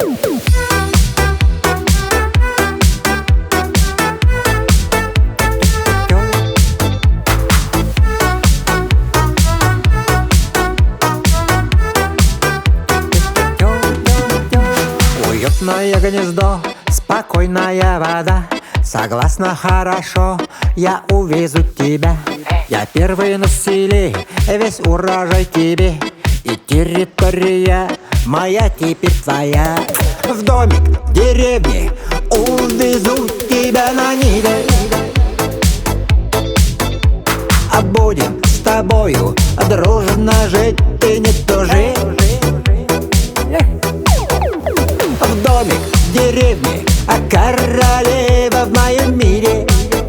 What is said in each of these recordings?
Уютное гнездо, спокойная вода. Согласна, хорошо, я увезу тебя. Я первый на селе, весь урожай тебе. И территория моя теперь твоя. В домик, в деревне увезу тебя на Ниве. А будем с тобою дружно жить, ты не тужи. В домик, в деревне, а королева в моем мире.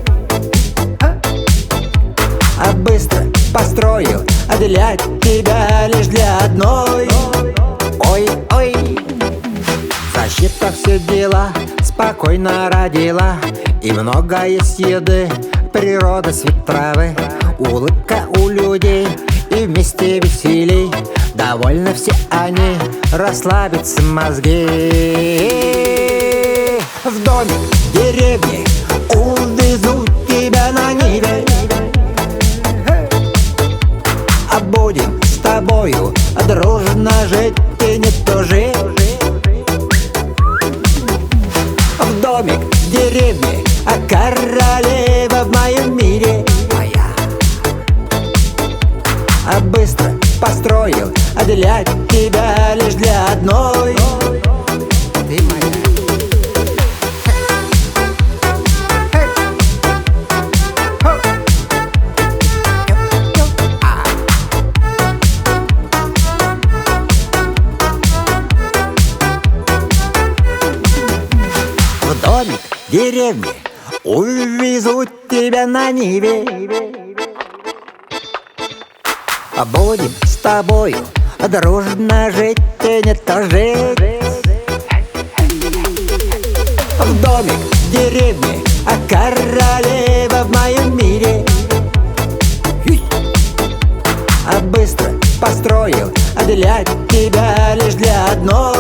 А быстро построю для тебя, лишь для одной. Ой-ой, защита, все дела спокойно родила. И много есть еды, природа, свет, травы. Улыбка у людей и вместе веселей. Довольны все они, расслабятся мозги. В домик, в деревне увезу тебя на Ниве. А будем с тобою дружно жить, ты не тужи. В домик, в деревне, а королева в моем мире. А быстро построю для тебя, лишь для одной. Ты моя. В домик, в деревне увезу тебя на Ниве. А будем с тобою дружно жить, ты не тужи. В домик, в деревне, а королева в моем мире. А быстро построю для тебя, лишь для одной.